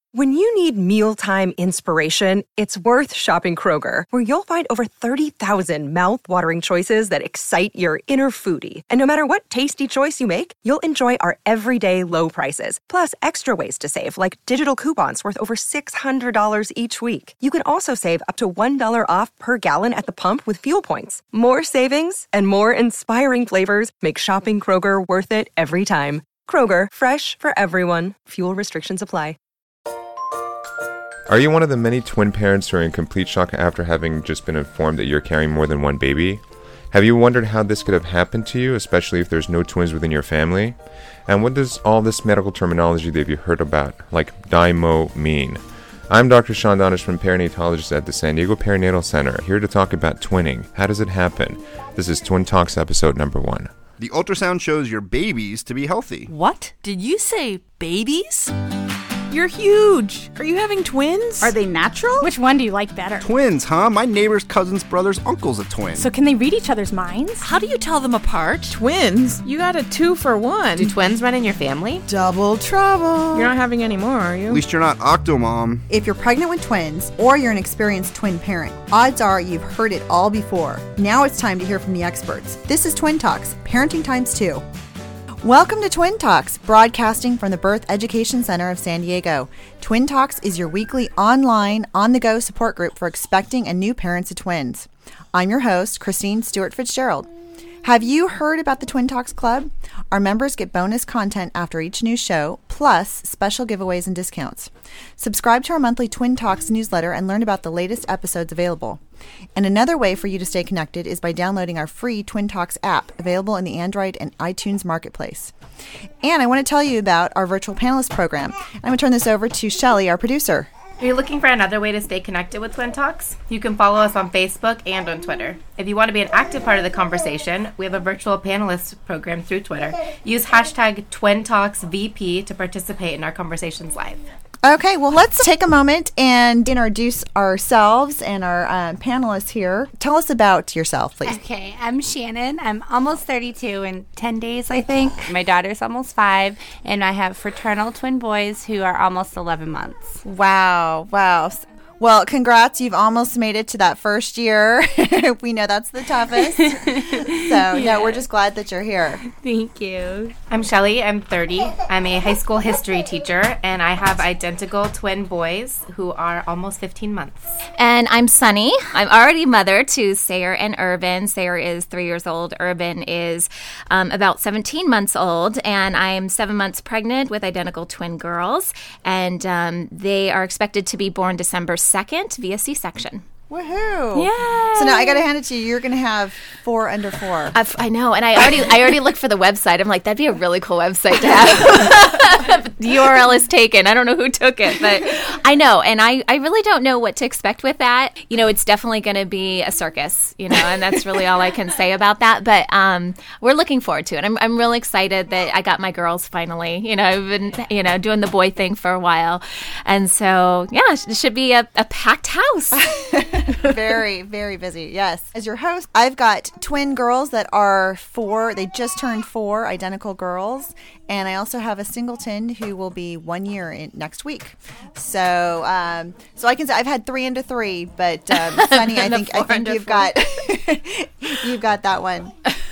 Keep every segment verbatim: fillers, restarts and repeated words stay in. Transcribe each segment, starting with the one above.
When you need mealtime inspiration, it's worth shopping Kroger, where you'll find over thirty thousand mouth-watering choices that excite your inner foodie. And no matter what tasty choice you make, you'll enjoy our everyday low prices, plus extra ways to save, like digital coupons worth over six hundred dollars each week. You can also save up to one dollar off per gallon at the pump with fuel points. More savings and more inspiring flavors make shopping Kroger worth it every time. Kroger, fresh for everyone. Fuel restrictions apply. Are you one of the many twin parents who are in complete shock after having just been informed that you're carrying more than one baby? Have you wondered how this could have happened to you, especially if there's no twins within your family? And what does all this medical terminology that you've heard about, like D I M O, mean? I'm Doctor Sean Donishman, perinatologist at the San Diego Perinatal Center, here to talk about twinning. How does it happen? This is Twin Talks episode number one. The ultrasound shows your babies to be healthy. What? Did you say babies? You're huge. Are you having twins? Are they natural? Which one do you like better? Twins, huh? My neighbor's cousin's brother's uncle's a twin. So can they read each other's minds? How do you tell them apart? Twins? You got a two for one. Do twins run in your family? Double trouble. You're not having any more, are you? At least you're not Octomom. If you're pregnant with twins, or you're an experienced twin parent, odds are you've heard it all before. Now it's time to hear from the experts. This is Twin Talks, Parenting Times two. Welcome to Twin Talks, broadcasting from the Birth Education Center of San Diego. Twin Talks is your weekly online, on-the-go support group for expecting and new parents of twins. I'm your host, Christine Stewart Fitzgerald. Have you heard about the Twin Talks Club? Our members get bonus content after each new show, plus special giveaways and discounts. Subscribe to our monthly Twin Talks newsletter and learn about the latest episodes available. And another way for you to stay connected is by downloading our free Twin Talks app, available in the Android and iTunes marketplace. And I want to tell you about our virtual panelist program. I'm going to turn this over to Shelly, our producer. Are you looking for another way to stay connected with Twin Talks? You can follow us on Facebook and on Twitter. If you want to be an active part of the conversation, we have a virtual panelist program through Twitter. Use hashtag TwinTalksVP to participate in our conversations live. Okay, well, let's take a moment and introduce ourselves and our uh, panelists here. Tell us about yourself, please. Okay, I'm Shannon. I'm almost thirty-two in ten days, I think. My daughter's almost five, and I have fraternal twin boys who are almost eleven months. Wow, wow. Well, congrats. You've almost made it to that first year. We know that's the toughest. So, yeah. No, we're just glad that you're here. Thank you. I'm Shelly. I'm thirty. I'm a high school history teacher, and I have identical twin boys who are almost fifteen months. And I'm Sunny. I'm already mother to Sayer and Urban. Sayer is three years old. Urban is um, about seventeen months old, and I'm seven months pregnant with identical twin girls, and um, they are expected to be born December second via C-section. Woohoo! Yeah. So now I got to hand it to you. You're going to have four under four. I've, I know, and I already I already looked for the website. I'm like, that'd be a really cool website to have. The U R L is taken. I don't know who took it, but I know, and I, I really don't know what to expect with that. You know, it's definitely going to be a circus, you know, and that's really all I can say about that. But um, we're looking forward to it. I'm I'm really excited that I got my girls finally. You know, I've been you know doing the boy thing for a while, and so yeah, it should be a, a packed house. Very, very busy. Yes. As your host, I've got twin girls that are four. They just turned four, identical girls. And I also have a singleton who will be one year in next week. So, um, so I can say I've had three into three, but um, Sunny, I think I think you've four. got you've got that one.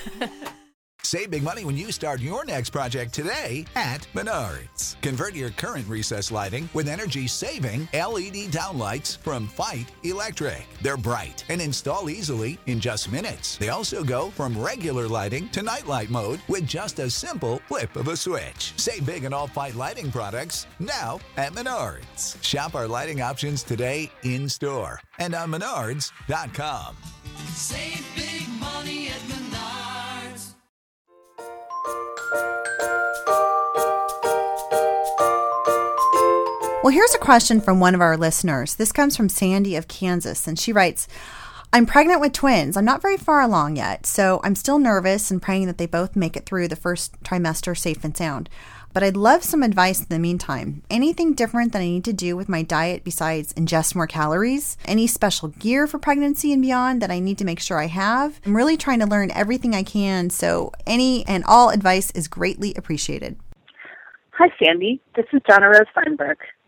Save big money when you start your next project today at Menards. Convert your current recessed lighting with energy-saving L E D downlights from Fight Electric. They're bright and install easily in just minutes. They also go from regular lighting to nightlight mode with just a simple flip of a switch. Save big on all Fight lighting products now at Menards. Shop our lighting options today in-store and on menards dot com. Save big money at Menards. Well, here's a question from one of our listeners. This comes from Sandy of Kansas, and she writes, I'm pregnant with twins. I'm not very far along yet, so I'm still nervous and praying that they both make it through the first trimester safe and sound. But I'd love some advice in the meantime. Anything different that I need to do with my diet besides ingest more calories? Any special gear for pregnancy and beyond that I need to make sure I have? I'm really trying to learn everything I can, so any and all advice is greatly appreciated. Hi, Sandy. This is Donna Rose Feinberg.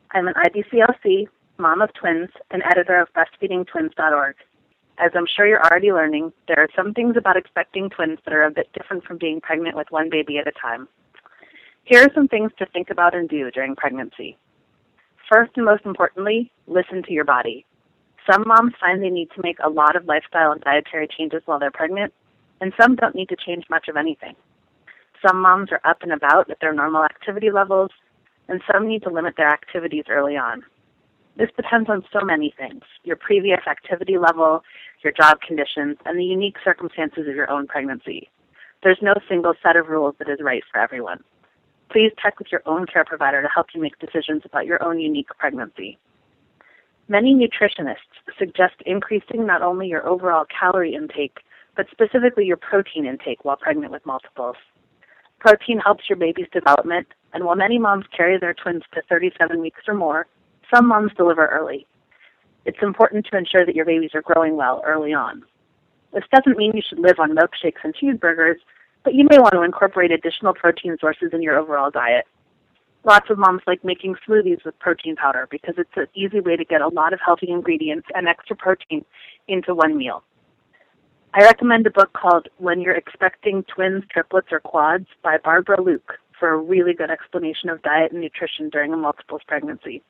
I'm an I B C L C, mom of twins, and editor of breastfeeding twins dot org. As I'm sure you're already learning, there are some things about expecting twins that are a bit different from being pregnant with one baby at a time. Here are some things to think about and do during pregnancy. First and most importantly, listen to your body. Some moms find they need to make a lot of lifestyle and dietary changes while they're pregnant, and some don't need to change much of anything. Some moms are up and about at their normal activity levels, and some need to limit their activities early on. This depends on so many things: your previous activity level, your job conditions, and the unique circumstances of your own pregnancy. There's no single set of rules that is right for everyone. Please check with your own care provider to help you make decisions about your own unique pregnancy. Many nutritionists suggest increasing not only your overall calorie intake, but specifically your protein intake while pregnant with multiples. Protein helps your baby's development, and while many moms carry their twins to thirty-seven weeks or more, some moms deliver early. It's important to ensure that your babies are growing well early on. This doesn't mean you should live on milkshakes and cheeseburgers, but you may want to incorporate additional protein sources in your overall diet. Lots of moms like making smoothies with protein powder because it's an easy way to get a lot of healthy ingredients and extra protein into one meal. I recommend a book called When You're Expecting Twins, Triplets, or Quads by Barbara Luke for a really good explanation of diet and nutrition during a multiples pregnancy.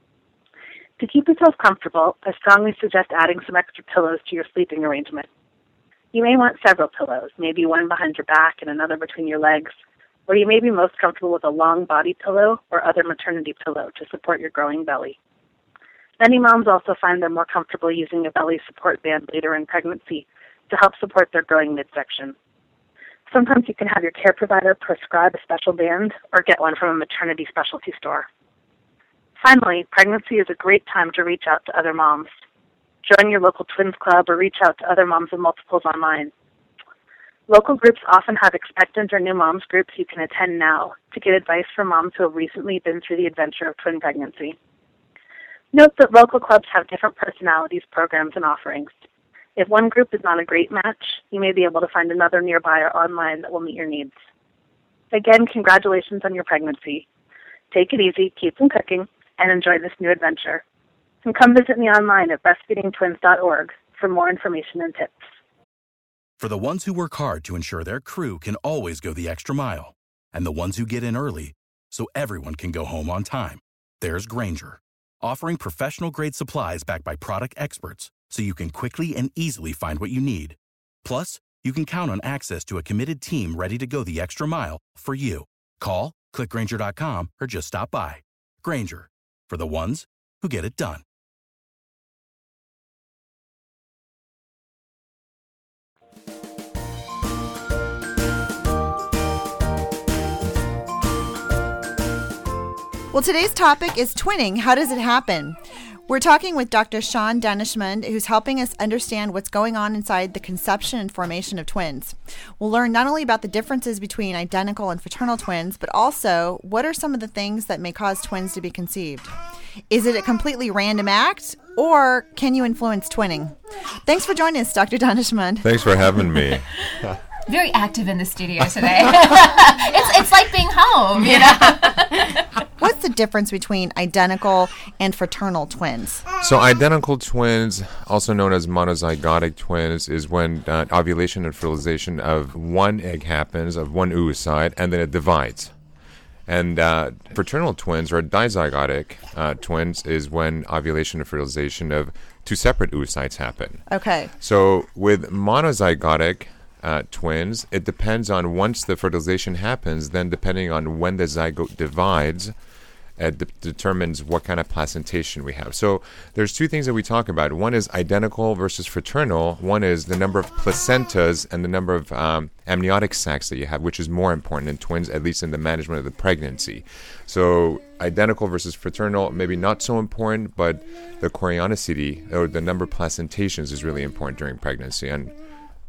To keep yourself comfortable, I strongly suggest adding some extra pillows to your sleeping arrangement. You may want several pillows, maybe one behind your back and another between your legs, or you may be most comfortable with a long body pillow or other maternity pillow to support your growing belly. Many moms also find they're more comfortable using a belly support band later in pregnancy to help support their growing midsection. Sometimes you can have your care provider prescribe a special band or get one from a maternity specialty store. Finally, pregnancy is a great time to reach out to other moms. Join your local twins club or reach out to other moms of multiples online. Local groups often have expectant or new moms groups you can attend now to get advice from moms who have recently been through the adventure of twin pregnancy. Note that local clubs have different personalities, programs, and offerings. If one group is not a great match, you may be able to find another nearby or online that will meet your needs. Again, congratulations on your pregnancy. Take it easy, keep them cooking, and enjoy this new adventure. And come visit me online at breastfeeding twins dot org for more information and tips. For the ones who work hard to ensure their crew can always go the extra mile, and the ones who get in early so everyone can go home on time, there's Grainger, offering professional-grade supplies backed by product experts so you can quickly and easily find what you need. Plus, you can count on access to a committed team ready to go the extra mile for you. Call, click Grainger dot com, or just stop by. Grainger, for the ones who get it done. Well, today's topic is twinning. How does it happen? We're talking with Doctor Sean Danishmand, who's helping us understand what's going on inside the conception and formation of twins. We'll learn not only about the differences between identical and fraternal twins, but also what are some of the things that may cause twins to be conceived. Is it a completely random act, or can you influence twinning? Thanks for joining us, Doctor Danishmand. Thanks for having me. Very active in the studio today. it's it's like being home, you know. What's the difference between identical and fraternal twins? So identical twins, also known as monozygotic twins, is when uh, ovulation and fertilization of one egg happens, of one oocyte, and then it divides. And uh, fraternal twins, or dizygotic uh, twins, is when ovulation and fertilization of two separate oocytes happen. Okay. So with monozygotic Uh, twins, it depends on once the fertilization happens, then depending on when the zygote divides, it de- determines what kind of placentation we have. So there's two things that we talk about. One is identical versus fraternal. One is the number of placentas and the number of um, amniotic sacs that you have, which is more important in twins, at least in the management of the pregnancy. So identical versus fraternal, maybe not so important, but the chorionicity, or the number of placentations, is really important during pregnancy. And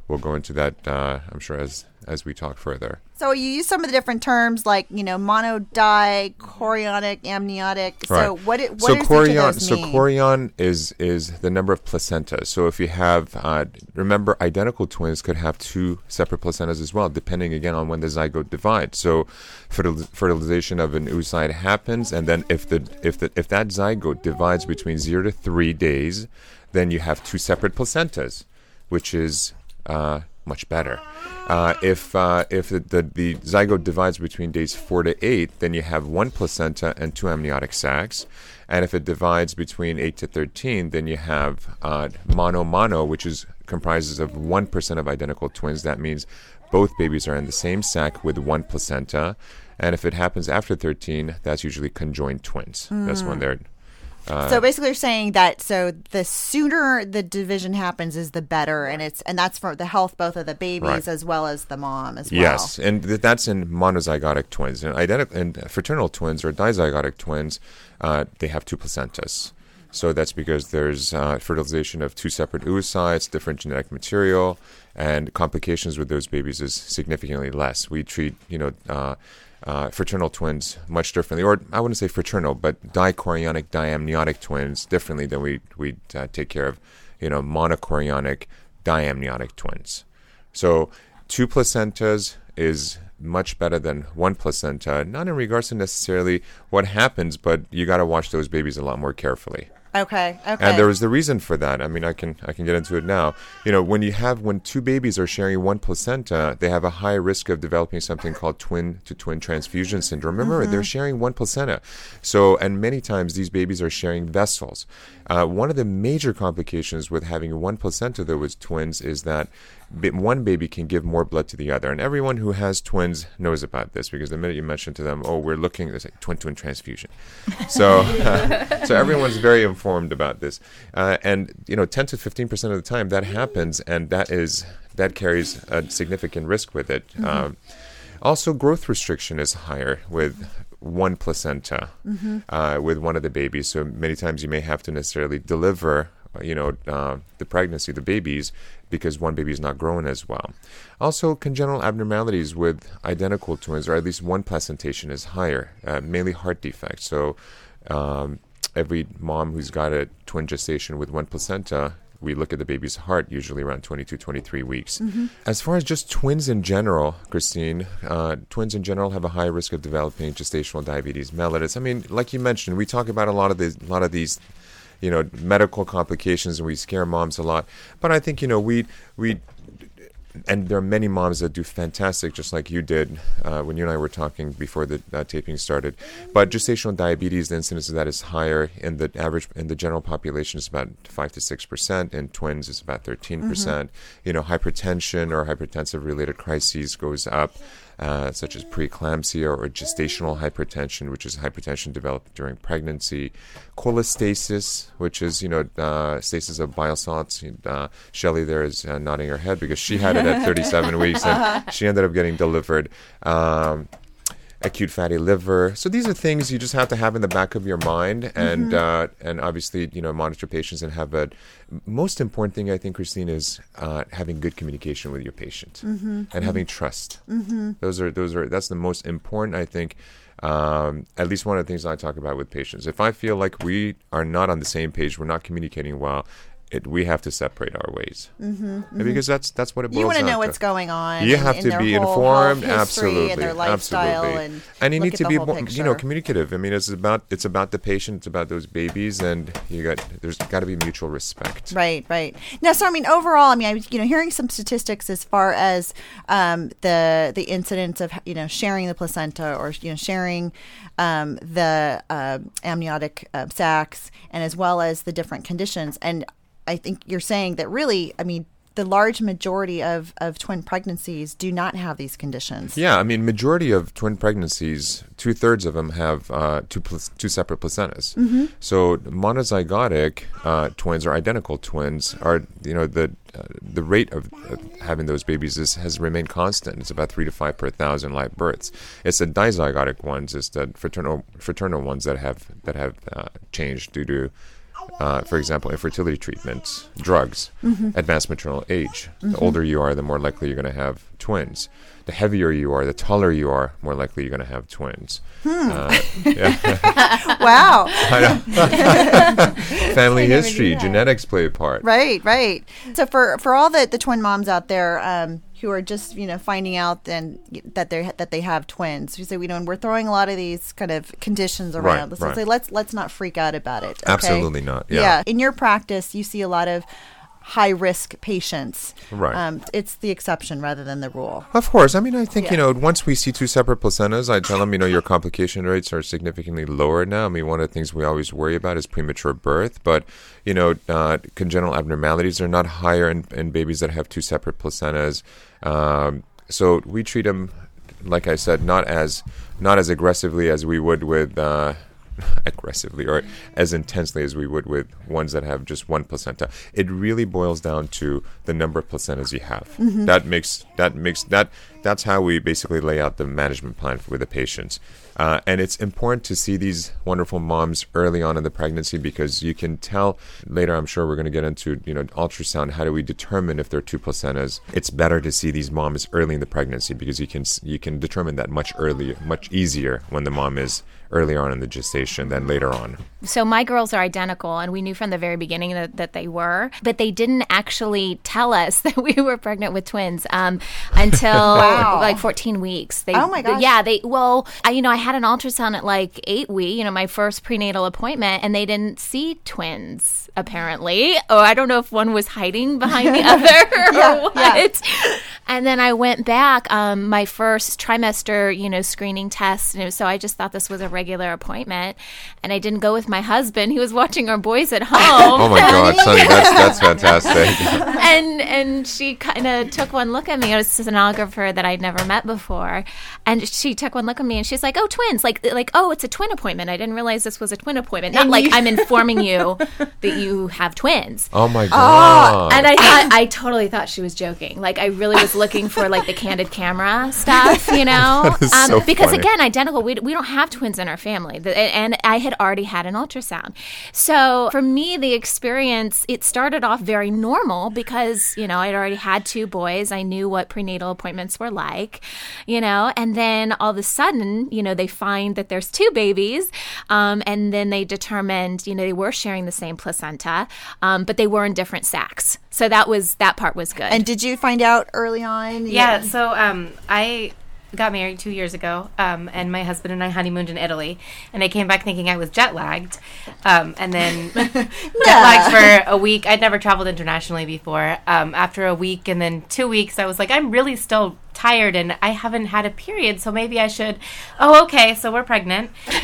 we'll go into that, uh, I'm sure, as as we talk further. So you use some of the different terms like, you know, monodi, chorionic, amniotic. So right. what, it, what so does chorion, each of those So mean? chorion is, is the number of placentas. So if you have, uh, remember, identical twins could have two separate placentas as well, depending, again, on when the zygote divides. So fertil- fertilization of an oocyte happens, and then if the if the if that zygote divides between zero to three days, then you have two separate placentas, which is uh, much better. Uh, if uh, if the, the, the zygote divides between days four to eight, then you have one placenta and two amniotic sacs. And if it divides between eight to thirteen, then you have uh, mono-mono, which is comprises of one percent of identical twins. That means both babies are in the same sac with one placenta. And if it happens after thirteen, that's usually conjoined twins. Mm. That's when they're... Uh, so basically, you're saying that so the sooner the division happens is the better, and it's and that's for the health both of the babies right. as well as the mom as well. Yes, and th- that's in monozygotic twins. And identical and fraternal twins or dizygotic twins, uh, they have two placentas. So that's because there's uh, fertilization of two separate oocytes, different genetic material, and complications with those babies is significantly less. We treat, you know. Uh, Uh, fraternal twins much differently, or I wouldn't say fraternal, but dichorionic, diamniotic twins differently than we we uh, take care of, you know, monochorionic, diamniotic twins. So two placentas is much better than one placenta, not in regards to necessarily what happens, but you got to watch those babies a lot more carefully. Okay. Okay. And there was the reason for that. I mean, I can I can get into it now. You know, when you have when two babies are sharing one placenta, they have a high risk of developing something called twin-to-twin transfusion syndrome. Remember, mm-hmm. they're sharing one placenta. So, and many times these babies are sharing vessels. Uh, one of the major complications with having one placenta, though, with twins is that one baby can give more blood to the other. And everyone who has twins knows about this because the minute you mention to them, oh, we're looking, there's like twin-twin transfusion. So, uh, so everyone's very informed about this. Uh, and, you know, ten to fifteen percent of the time that happens, and that is that carries a significant risk with it. Mm-hmm. Um, also, growth restriction is higher with one placenta, mm-hmm. uh, with one of the babies. So many times you may have to necessarily deliver, you know, uh, the pregnancy, the babies, because one baby is not growing as well. Also, congenital abnormalities with identical twins, or at least one placentation, is higher, uh, mainly heart defects. So um, every mom who's got a twin gestation with one placenta, we look at the baby's heart usually around twenty-two, twenty-three weeks. Mm-hmm. As far as just twins in general, Christine, uh, twins in general have a high risk of developing gestational diabetes mellitus. I mean, like you mentioned, we talk about a lot of these, a lot of these, you know, medical complications, and we scare moms a lot. But I think, you know, we we. And there are many moms that do fantastic, just like you did uh, when you and I were talking before the uh, taping started. But gestational diabetes, the incidence of that is higher. In the average, in the general population, is about five to six percent. In twins, it's about thirteen percent. Mm-hmm. You know, hypertension or hypertensive-related crises goes up, uh, such as preeclampsia or gestational hypertension, which is hypertension developed during pregnancy. Cholestasis, which is, you know, uh, stasis of bile salts. Uh, Shelley there is uh, nodding her head because she had it at thirty-seven weeks, and uh-huh. she ended up getting delivered. Um, acute fatty liver. So these are things you just have to have in the back of your mind, and mm-hmm. uh, and obviously, you know, monitor patients and have a. Most important thing, I think, Christine, is uh, having good communication with your patient mm-hmm. and mm-hmm. having trust. Mm-hmm. Those are those are that's the most important, I think. Um, at least one of the things I talk about with patients. If I feel like we are not on the same page, we're not communicating well, It, we have to separate our ways, mm-hmm, mm-hmm. because that's that's what it boils down to. You want to know to. what's going on. You in, have in to their be whole informed, health absolutely, and their lifestyle, absolutely, and, and you need to be, you you know, communicative. I mean, it's about it's about the patient, it's about those babies, and you got there's got to be mutual respect. Right, right. Now, so I mean, overall, I mean, I was you know hearing some statistics as far as um, the the incidence of you know sharing the placenta or you know sharing um, the uh, amniotic uh, sacs, and as well as the different conditions. And I think you're saying that really, I mean, the large majority of, of twin pregnancies do not have these conditions. Yeah, I mean, majority of twin pregnancies, two thirds of them have uh, two pl- two separate placentas. Mm-hmm. So monozygotic uh, twins or identical twins are, you know, the uh, the rate of uh, having those babies is, has remained constant. It's about three to five per thousand live births. It's the dizygotic ones, it's the fraternal fraternal ones that have that have uh, changed due to Uh, for example, infertility treatments, drugs, Mhm. advanced maternal age. Mhm. The older you are, the more likely you're going to have twins. The heavier you are, the taller you are, more likely you're going to have twins. Hmm. Uh, yeah. Wow. I know. Family history, genetics play a part. Right, right. So for for all the, the twin moms out there um, who are just you know finding out and that they that they have twins, we say we know and we're throwing a lot of these kind of conditions Right, around. Let's right. say let's let's not freak out about it. Okay? Absolutely not, yeah. In your practice, you see a lot of high risk patients. Right. Um, it's the exception rather than the rule. Of course. I mean, I think, Yeah. you know, once we see two separate placentas, I tell them, you know, your complication rates are significantly lower now. I mean, one of the things we always worry about is premature birth. But, you know, uh, congenital abnormalities are not higher in, in babies that have two separate placentas. Um, so we treat them, like I said, not as not as aggressively as we would with... Uh, aggressively or as intensely as we would with ones that have just one placenta. It really boils down to the number of placentas you have. Mhm. That makes that makes that that's how we basically lay out the management plan for the patients. Uh, and it's important to see these wonderful moms early on in the pregnancy because you can tell later. I'm sure we're going to get into you know ultrasound. How do we determine if there are two placentas? It's better to see these moms early in the pregnancy because you can s- you can determine that much earlier, much easier when the mom is earlier on in the gestation than later on. So my girls are identical, and we knew from the very beginning that, that they were, but they didn't actually tell us that we were pregnant with twins um, until Wow. like fourteen weeks. They, Oh, my gosh. Yeah, they. Well, I, you know, I had an ultrasound at like eight weeks. You know, my first prenatal appointment, and they didn't see twins apparently. Oh, I don't know if one was hiding behind the other or Yeah, what. yeah. And then I went back, um, my first trimester, you know, screening test. And it was, so I just thought this was a regular appointment. And I didn't go with my husband. He was watching our boys at home. Oh my God, Sonny, that's that's fantastic. and and she kind of took one look at me. It was a sonographer that I'd never met before. And she took one look at me and she's like, oh, twins. Like, like oh, it's a twin appointment. I didn't realize this was a twin appointment. Not And like you- I'm informing you that you have twins. Oh my God. And I thought, I totally thought she was joking. Like, I really was looking for like the candid camera stuff, you know? That is so because funny. again, identical. We, we don't have twins in our family. The- And I had already had an ultrasound. So for me, the experience, it started off very normal because, you know, I'd already had two boys. I knew what prenatal appointments were like, you know? And then all of a sudden, you know, they find that there's two babies. Um, and then they determined, you know, they were sharing the same placenta, um, but they were in different sacs. So that was, that part was good. And did you find out early on? Yeah, so um, I got married two years ago, um, and my husband and I honeymooned in Italy, and I came back thinking I was jet lagged, um, and then jet lagged for a week. I'd never traveled internationally before. Um, after a week and then two weeks, I was like, I'm really still tired, and I haven't had a period, so maybe I should. Oh, okay, so we're pregnant. And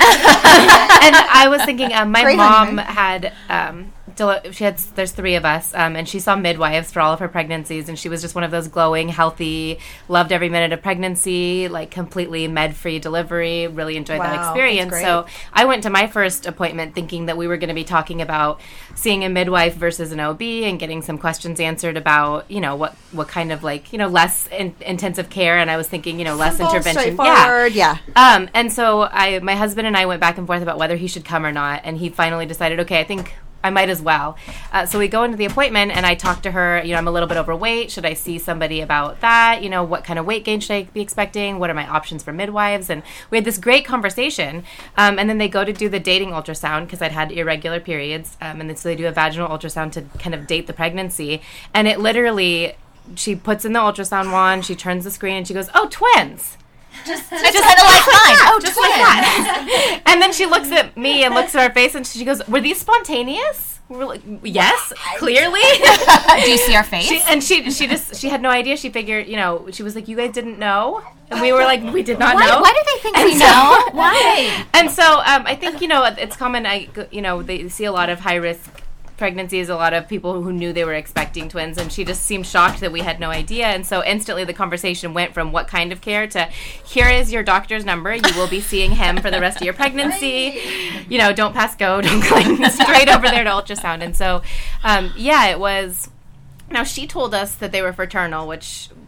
I was thinking, um, my Great mom honeymoon. had. Um, deli- She had. There's three of us, um, and she saw midwives for all of her pregnancies, and she was just one of those glowing, healthy, loved every minute of pregnancy, like completely med-free delivery. Really enjoyed Wow, that that's experience. great. So I went to my first appointment thinking that we were going to be talking about seeing a midwife versus an O B and getting some questions answered about, you know, what what kind of like, you know, less in, intensive care. And I was thinking, you know, less Simple, intervention. straightforward, yeah. Um, and so I, my husband and I went back and forth about whether he should come or not, and he finally decided, okay, I think I might as well. Uh, so we go into the appointment, and I talk to her. You know, I'm a little bit overweight. Should I see somebody about that? You know, what kind of weight gain should I be expecting? What are my options for midwives? And we had this great conversation. Um, and then they go to do the dating ultrasound because I'd had irregular periods. Um, and then so they do a vaginal ultrasound to kind of date the pregnancy. And it literally, she puts in the ultrasound wand, she turns the screen, and she goes, "Oh, twins." Just, just kind of like mine. Oh, just like that. And then she looks at me and looks at our face, and she goes, "Were these spontaneous?" We're like, "Yes, clearly." Do you see our face? She, and she, she just, she had no idea. She figured, you know, she was like, "You guys didn't know," and we were like, "We did not Why- know." why do they think And we know? Why? And so, um, I think you know, it's common. I, you know, they see a lot of high risk pregnancies, a lot of people who knew they were expecting twins, and she just seemed shocked that we had no idea. And so instantly the conversation went from what kind of care to, here is your doctor's number, you will be seeing him for the rest of your pregnancy, you know, don't pass go, don't cling, straight over there to ultrasound. And so um, yeah, it was. Now, she told us that they were fraternal, which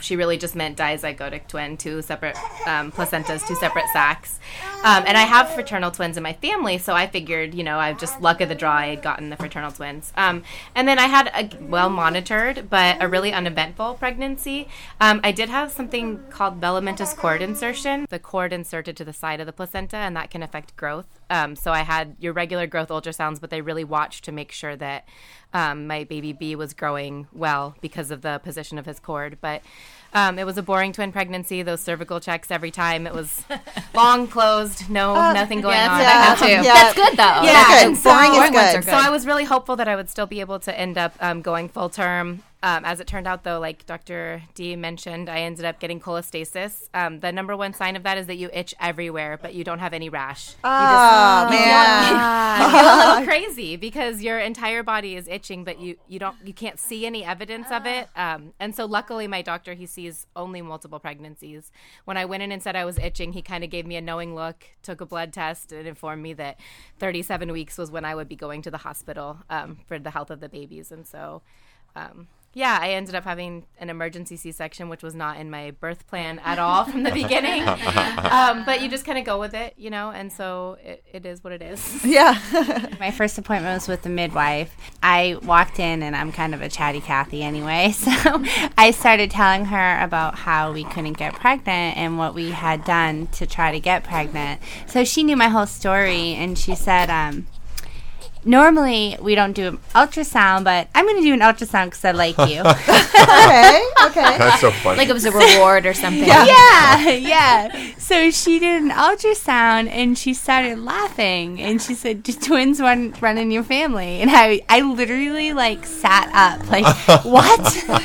she really just meant dizygotic twin, two separate um, placentas, two separate sacs. Um, and I have fraternal twins in my family, so I figured, you know, I've just luck of the draw, I had gotten the fraternal twins. Um, and then I had a well-monitored, but a really uneventful pregnancy. Um, I did have something called velamentous cord insertion, the cord inserted to the side of the placenta, and that can affect growth. Um, so I had your regular growth ultrasounds, but they really watched to make sure that um, my baby B was growing well because of the position of his cord. But um, it was a boring twin pregnancy. Those cervical checks every time. It was long, closed, no, uh, nothing going yeah, on. Yeah, I have to. Yeah. That's good, though. Yeah, good. and so, Boring is good. So I was really hopeful that I would still be able to end up um, going full term. Um, as it turned out, though, like Doctor D mentioned, I ended up getting cholestasis. Um, the number one sign of that is that you itch everywhere, but you don't have any rash. Oh, you just, you man. Feel, you feel a little crazy because your entire body is itching, but you, you don't you can't see any evidence of it. Um, and so luckily, my doctor, he sees only multiple pregnancies. When I went in and said I was itching, he kind of gave me a knowing look, took a blood test, and informed me that thirty-seven weeks was when I would be going to the hospital um, for the health of the babies. And so... Um, Yeah, I ended up having an emergency C-section, which was not in my birth plan at all from the beginning. Um, but you just kind of go with it, you know, and so it, it is what it is. Yeah. My first appointment was with the midwife. I walked in, and I'm kind of a chatty Cathy anyway, so I started telling her about how we couldn't get pregnant and what we had done to try to get pregnant. So she knew my whole story, and she said, um, normally, we don't do an ultrasound, but I'm going to do an ultrasound because I like you. Okay, okay. That's so funny. Like it was a reward or something. Yeah. yeah, yeah. So she did an ultrasound, and she started laughing, and she said, "Do twins run, run in your family?" And I, I literally, like, sat up, like, what?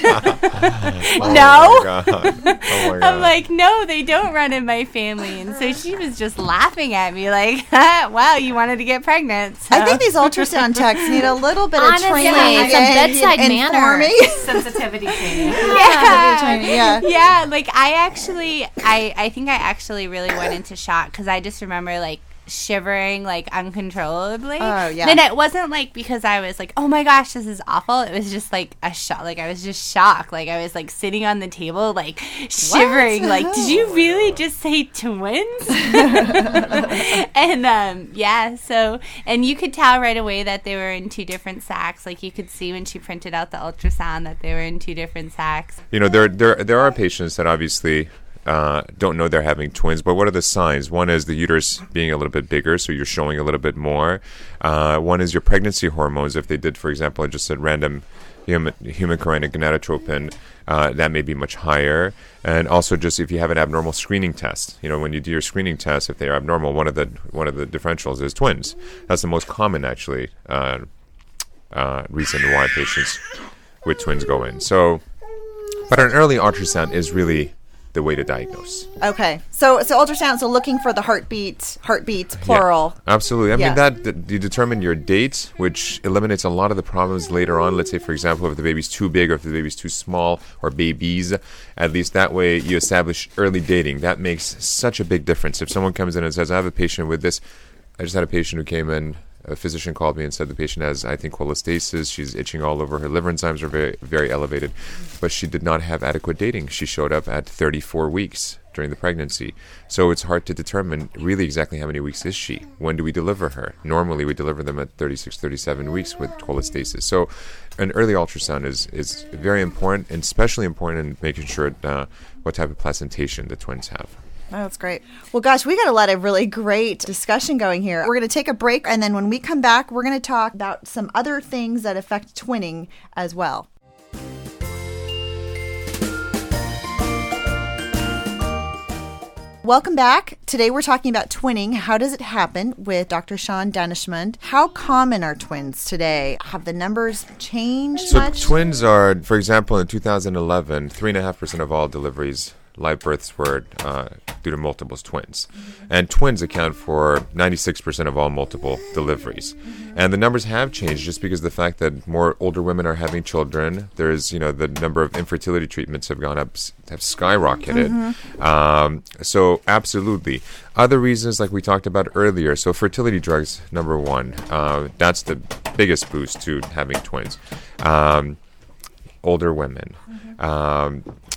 Oh No. my God. Oh my God. I'm like, no, they don't run in my family. And so she was just laughing at me, like, wow, you wanted to get pregnant. So. I think these ultrasound techs need a little bit Honestly, of training. yeah, some bedside and manner. informing. Sensitivity training. Yeah. Training, yeah. Yeah, like I actually, I, I think I actually really went into shock because I just remember like shivering like uncontrollably. Oh, yeah. Then it wasn't like because I was like, oh my gosh, this is awful. It was just like a shock. Like I was just shocked. Like I was like sitting on the table like shivering. What? Like, did you really just say twins? And um, yeah, so and you could tell right away that they were in two different sacs. Like you could see when she printed out the ultrasound that they were in two different sacs. You know, there there there are patients that obviously uh, don't know they're having twins, but what are the signs? One is the uterus being a little bit bigger, so you're showing a little bit more. Uh, one is your pregnancy hormones. If they did, for example, I just said random human, human chorionic gonadotropin, uh, that may be much higher. And also just if you have an abnormal screening test, you know, when you do your screening test, if they are abnormal, one of the one of the differentials is twins. That's the most common, actually, uh, uh, reason why patients with twins go in. So, but an early ultrasound is really the way to diagnose. Okay, so so ultrasound. So looking for the heartbeat, heartbeats plural. Yeah, absolutely. I Yeah. mean that, that you determine your date, which eliminates a lot of the problems later on. Let's say, for example, if the baby's too big or if the baby's too small, or babies. At least that way you establish early dating. That makes such a big difference. If someone comes in and says, "I have a patient with this," I just had a patient who came in. A physician called me and said the patient has, I think, cholestasis. She's itching all over. Her liver enzymes are very, very elevated, but she did not have adequate dating. She showed up at thirty-four weeks during the pregnancy. So it's hard to determine really exactly how many weeks is she. When do we deliver her? Normally we deliver them at thirty-six, thirty-seven weeks with cholestasis. So an early ultrasound is, is very important, and especially important in making sure uh, what type of placentation the twins have. Oh, that's great. Well, gosh, we got a lot of really great discussion going here. We're going to take a break, and then when we come back, we're going to talk about some other things that affect twinning as well. Welcome back. Today we're talking about twinning. How does it happen with Doctor Sean Danishmand? How common are twins today? Have the numbers changed So much? twins are, for example, in two thousand eleven, three point five percent of all deliveries, live births, were uh, due to multiples twins. Mm-hmm. And twins account for ninety-six percent of all multiple deliveries. Mm-hmm. And the numbers have changed just because of the fact that more older women are having children. There's, you know, the number of infertility treatments have gone up, have skyrocketed. Mm-hmm. Um, so absolutely. Other reasons, like we talked about earlier, so fertility drugs, number one. Uh, that's the biggest boost to having twins. Um, older women. Mm-hmm. Um,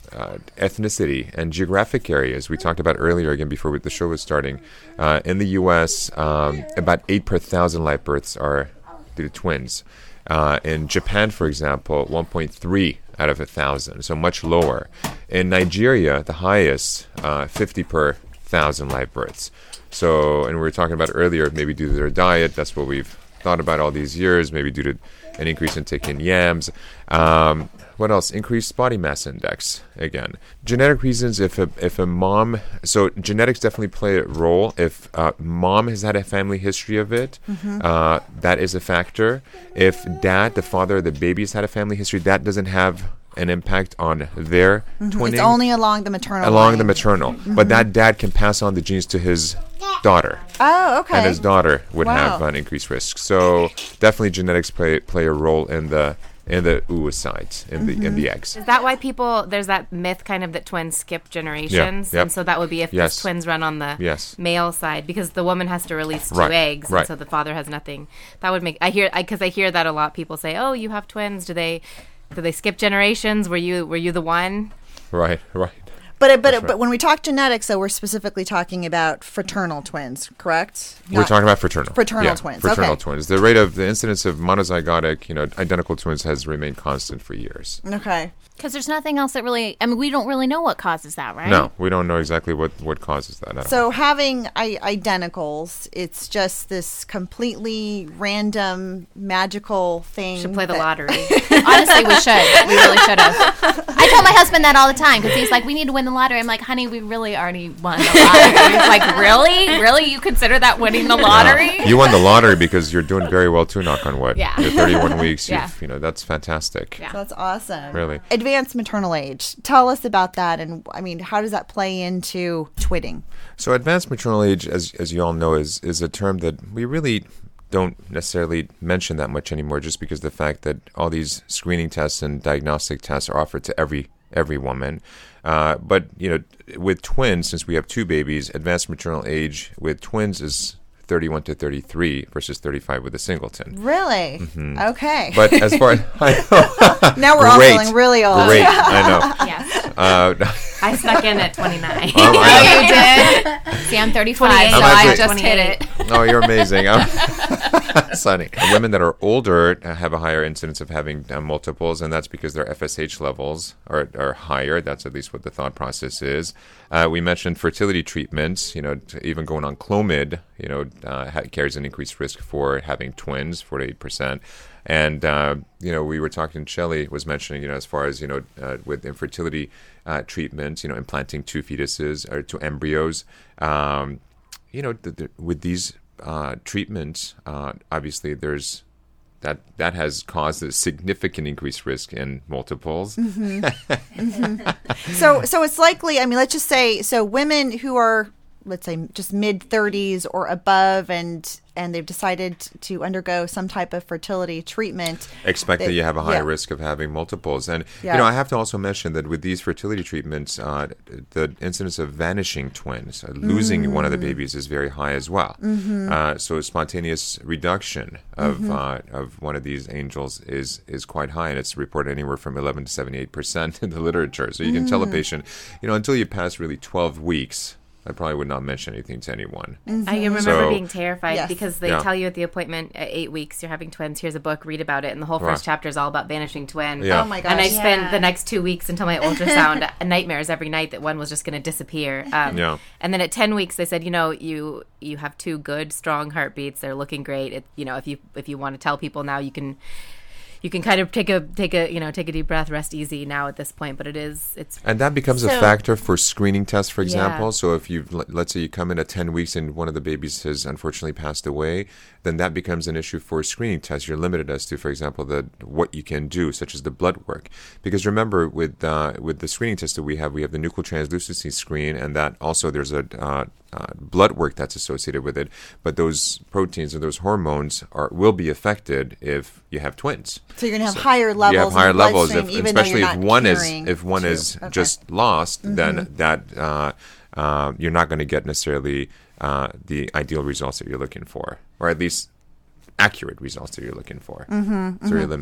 uh, ethnicity and geographic areas. We talked about earlier, again, before the show was starting. Uh, in the U S, um, about eight per thousand live births are due to twins. Uh, in Japan, for example, one point three out of a thousand, so much lower. In Nigeria, the highest, uh, fifty per thousand live births. So, and we were talking about earlier, maybe due to their diet, that's what we've thought about all these years, maybe due to an increase in taking yams. Um, what else? Increased body mass index, again. Genetic reasons, if a, if a mom, so genetics definitely play a role. If uh, mom has had a family history of it, Mhm. uh, that is a factor. If dad, the father of the baby, has had a family history, that doesn't have an impact on their Mhm. twinning. It's only along the maternal along line. the maternal. Mhm. But that dad can pass on the genes to his daughter. Oh, okay. And his daughter would Wow. have an increased risk. So definitely genetics play play a role in the in the oocytes, in the in the eggs. Is that why people, there's that myth kind of that twins skip generations? yep. And so that would be if Yes. these twins run on the Yes. male side, because the woman has to release two Right, eggs, right. and so the father has nothing. That would make, I hear, because I, I hear that a lot. People say, oh, you have twins. Do they, do they skip generations? Were you, were you the one? Right, right. But it- but That's it- but right. when we talk genetics, though, we're specifically talking about fraternal twins, correct? We're Not- talking about fraternal. Fraternal Yeah, twins. Fraternal okay. twins. The rate of the incidence of monozygotic, you know, identical twins has remained constant for years. Okay. Because there's nothing else that really, I mean, we don't really know what causes that, right? No, we don't know exactly what, what causes that. at all. So having I- identicals, it's just this completely random, magical thing. Should play the that- lottery. Honestly, we should. We really should have. I tell my husband that all the time because he's like, we need to win the lottery. I'm like, honey, we really already won the lottery. He's like, really? Really? You consider that winning the lottery? You won the lottery because you're doing very well too, knock on wood. Yeah. You're thirty-one weeks. Yeah. You've, you know, that's fantastic. So that's awesome. Really. Advanced maternal age. Tell us about that, and I mean, how does that play into twitting? So advanced maternal age, as as you all know, is is a term that we really don't necessarily mention that much anymore, just because the fact that all these screening tests and diagnostic tests are offered to every every woman. Uh, but you know, with twins, since we have two babies, advanced maternal age with twins is thirty-one to thirty-three versus thirty-five with a singleton. Really? Mhm. Okay. But as far as I know, Now we're all Great. feeling really old. Great, I know. Yes. Uh, I snuck in at twenty-nine. Oh, I know. You did. See, I'm thirty-five, so I'm I actually- just hit it. Oh, you're amazing. I'm Sunny. Women that are older have a higher incidence of having uh, multiples, and that's because their F S H levels are, are higher. That's at least what the thought process is. Uh, we mentioned fertility treatments. You know, to even going on Clomid, you know, uh, ha- carries an increased risk for having twins, forty-eight percent. And, uh, you know, we were talking, Shelley was mentioning, you know, as far as, you know, uh, with infertility uh, treatments, you know, implanting two fetuses or two embryos, um, you know, th- th- with these uh, treatments, uh, obviously there's that that has caused a significant increased risk in multiples. Mhm. Mhm. So, so it's likely. I mean, let's just say, so women who are, let's say, just mid thirties or above, and and they've decided to undergo some type of fertility treatment. Expect they- that you have a high yeah. risk of having multiples. And, Yeah. you know, I have to also mention that with these fertility treatments, uh, the incidence of vanishing twins, uh, losing one of the Mm. babies, is very high as well. Mhm. Uh, so spontaneous reduction of Mhm. uh, of one of these angels is is quite high, and it's reported anywhere from eleven to seventy-eight percent in the literature. So you can tell a Mm. patient, you know, until you pass really twelve weeks, I probably would not mention anything to anyone. I remember So- being terrified Yes. because they Yeah. tell you at the appointment at eight weeks you're having twins. Here's a book, read about it, and the whole Right. first chapter is all about vanishing twin. Yeah. Oh my And I gosh. spent Yeah. the next two weeks until my ultrasound nightmares every night that one was just going to disappear. Um, Yeah. And then at ten weeks they said, you know, you you have two good, strong heartbeats. They're looking great. It, you know, if you if you want to tell people now, you can. You can kind of take a take a you know take a deep breath, rest easy now at this point. But it is it's And that becomes a So- factor for screening tests, for example. Yeah. So if you let's say you come in at ten weeks and one of the babies has unfortunately passed away, then that becomes an issue for screening tests. You're limited as to, for example, the what you can do, such as the blood work. Because remember, with uh, with the screening tests that we have, we have the nucleotranslucency screen, and that also there's a uh, uh, blood work that's associated with it. But those proteins and those hormones are will be affected if you have twins. So you're gonna have higher levels. You have in higher the levels, bloodstream, if, even though especially you're if not one is carrying if one two. is Okay. just lost, then Mhm. that uh, uh, you're not going to get necessarily uh, the ideal results that you're looking for, or at least accurate results that you're looking for. Mhm, It's very mhm. limited.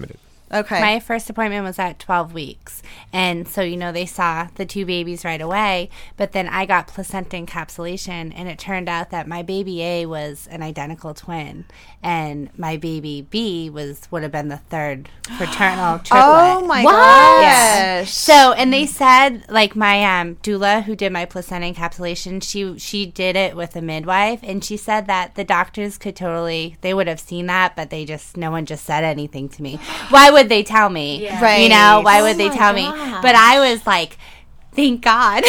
Okay. My first appointment was at twelve weeks. And so, you know, they saw the two babies right away. But then I got placenta encapsulation, and it turned out that my baby A was an identical twin. And my baby B was would have been the third fraternal triplet. Oh, my What? gosh. Yeah. So, and they said, like, my um, doula who did my placenta encapsulation, she, she did it with a midwife. And she said that the doctors could totally, they would have seen that, but they just, no one just said anything to me. Why would they tell me? Yeah. Right. You know, why would Oh they my tell me? gosh. But I was like, thank God.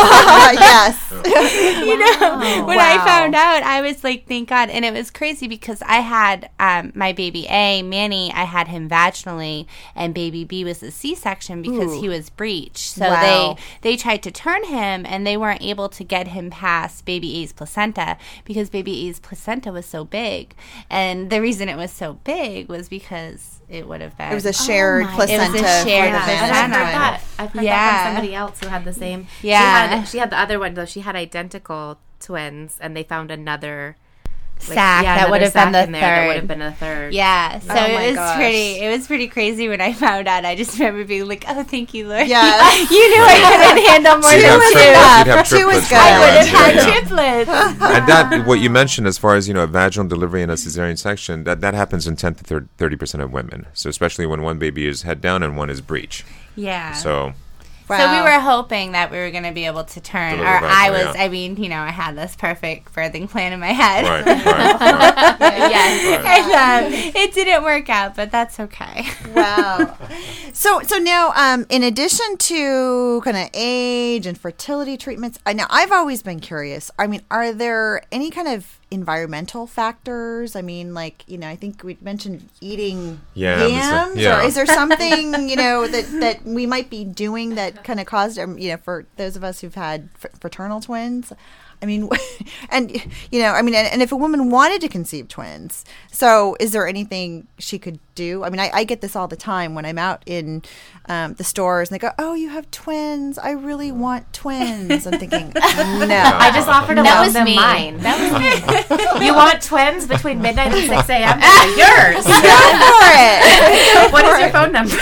Yes. You know, when I Wow. found out, I was like, thank God. And it was crazy because I had um, my baby A, Manny, I had him vaginally, and baby B was a C-section because Ooh. he was breech. So Wow. they, they tried to turn him, and they weren't able to get him past baby A's placenta because baby A's placenta was so big. And the reason it was so big was because it would have been. It was a shared my- placenta. It was a shared for the And I've placenta. heard that. I've heard Yeah. that from somebody else who had the same. Yeah. She had, she had the other one, though. She had identical twins, and they found another like, sack yeah, that another would have been sack the in there that would third. have been a third. Yeah, so Oh my it was gosh. pretty. It was pretty crazy when I found out. I just remember being like, "Oh, thank you, Lord." Yes. You knew I couldn't handle more So you'd than have two. triplets. You'd have Two was triplets good. running I would around have here, had yeah. triplets. And that, what you mentioned as far as, you know, a vaginal delivery and a cesarean section, that, that happens in ten to thirty percent of women. So especially when one baby is head down and one is breech. Yeah. So So we were hoping that we were going to be able to turn, Deliver or I vaginally, was. yeah. I mean, you know, I had this perfect birthing plan in my head. Right, right, right. Yes, and um, it didn't work out, but that's okay. Wow. So so now, um, in addition to kind of age and fertility treatments, I now I've always been curious. I mean, are there any kind of environmental factors? I mean, like, you know, I think we mentioned eating Yams, yams, yeah. or is there something, you know, that, that we might be doing that kind of caused, um, you know, for those of us who've had f- fraternal twins? I mean, and, you know, I mean, and, and if a woman wanted to conceive twins, so is there anything she could do? I mean, I, I get this all the time when I'm out in um, the stores and they go, "Oh, you have twins. I really want twins." I'm thinking, no. I just offered to That loan was them me. mine. That was me. You want twins between midnight and six a.m.? They're yours. Go for it. What is your phone number?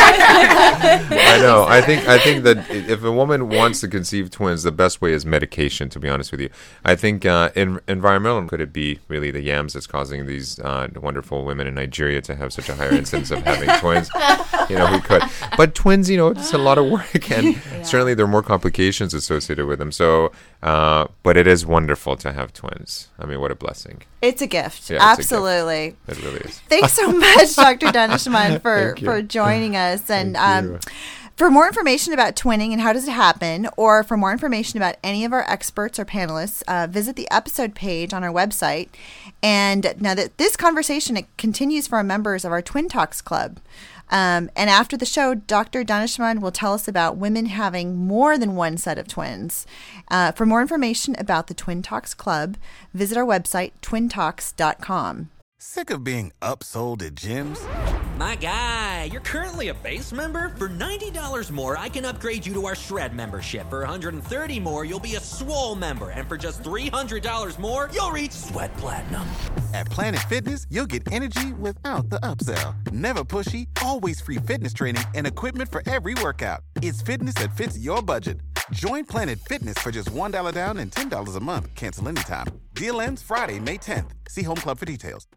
I know. I think I think that i- if a woman wants to conceive twins, the best way is medication. To be honest with you, I think uh, in, environmental could it be really the yams that's causing these uh, wonderful women in Nigeria to have such a higher incidence of having twins? You know, we could. But twins, you know, it's a lot of work, and Yeah. certainly there are more complications associated with them. So, uh, but it is wonderful to have twins. I mean, what a blessing! It's a gift. Yeah, it's a Absolutely. It really is. Thanks so much, Doctor Danishman, for, Thank you. for joining us. And Thank um, you. for more information about twinning and how does it happen, or for more information about any of our experts or panelists, uh, visit the episode page on our website. And now that this conversation, it continues for our members of our Twin Talks Club. Um, and after the show, Doctor Danishman will tell us about women having more than one set of twins. Uh, for more information about the Twin Talks Club, visit our website, twin talks dot com. Sick of being upsold at gyms? My guy, you're currently a base member? For ninety dollars more, I can upgrade you to our Shred membership. For one hundred thirty dollars more, you'll be a Swole member. And for just three hundred dollars more, you'll reach Sweat Platinum. At Planet Fitness, you'll get energy without the upsell. Never pushy, always free fitness training and equipment for every workout. It's fitness that fits your budget. Join Planet Fitness for just one dollar down and ten dollars a month. Cancel anytime. Deal ends Friday, May tenth. See Home Club for details.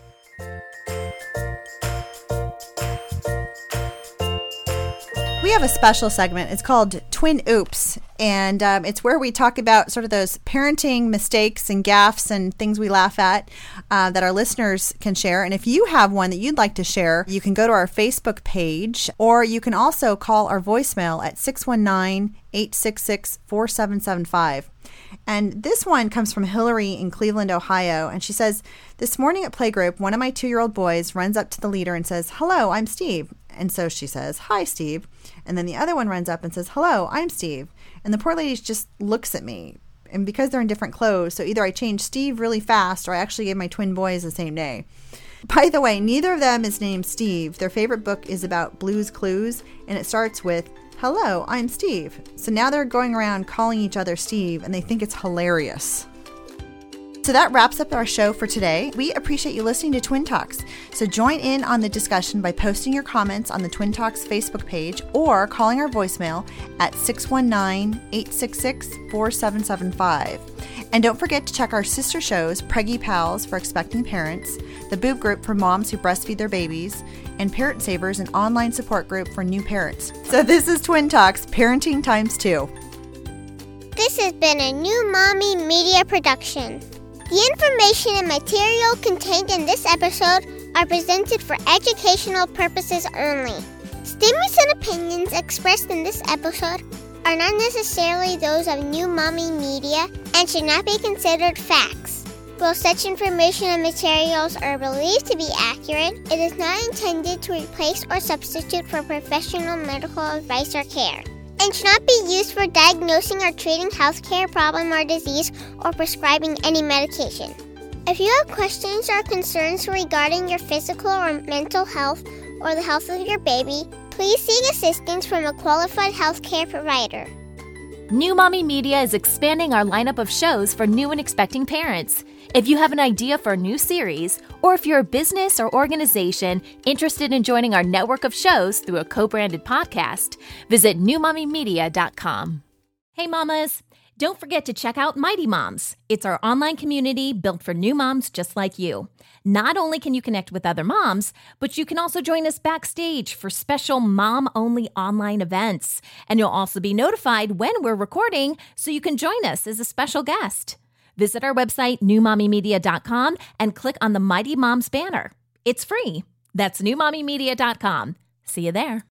We have a special segment. It's called Twin Oops, and um, it's where we talk about sort of those parenting mistakes and gaffes and things we laugh at uh, that our listeners can share. And if you have one that you'd like to share, you can go to our Facebook page, or you can also call our voicemail at six one nine, eight six six, four seven seven five. And this one comes from Hillary in Cleveland, Ohio. And she says, "This morning at playgroup, one of my two-year-old boys runs up to the leader and says, 'Hello, I'm Steve.' And so she says, 'Hi, Steve.' And then the other one runs up and says, 'Hello, I'm Steve.' And the poor lady just looks at me. And because they're in different clothes, so either I changed Steve really fast or I actually gave my twin boys the same day. By the way, neither of them is named Steve. Their favorite book is about Blue's Clues, and it starts with, 'Hello, I'm Steve.' So now they're going around calling each other Steve, and they think it's hilarious." So that wraps up our show for today. We appreciate you listening to Twin Talks. So join in on the discussion by posting your comments on the Twin Talks Facebook page or calling our voicemail at six one nine, eight six six, four seven seven five. And don't forget to check our sister shows, Preggy Pals for expecting parents, the Boob Group for moms who breastfeed their babies, and Parent Savers, an online support group for new parents. So this is Twin Talks, Parenting Times Two. This has been a New Mommy Media production. The information and material contained in this episode are presented for educational purposes only. Statements and opinions expressed in this episode are not necessarily those of New Mommy Media and should not be considered facts. While such information and materials are believed to be accurate, it is not intended to replace or substitute for professional medical advice or care, and should not be used for diagnosing or treating healthcare problem or disease or prescribing any medication. If you have questions or concerns regarding your physical or mental health or the health of your baby, please seek assistance from a qualified healthcare provider. New Mommy Media is expanding our lineup of shows for new and expecting parents. If you have an idea for a new series, or if you're a business or organization interested in joining our network of shows through a co-branded podcast, visit new mommy media dot com. Hey mamas, don't forget to check out Mighty Moms. It's our online community built for new moms just like you. Not only can you connect with other moms, but you can also join us backstage for special mom-only online events. And you'll also be notified when we're recording so you can join us as a special guest. Visit our website, new mommy media dot com, and click on the Mighty Moms banner. It's free. That's new mommy media dot com. See you there.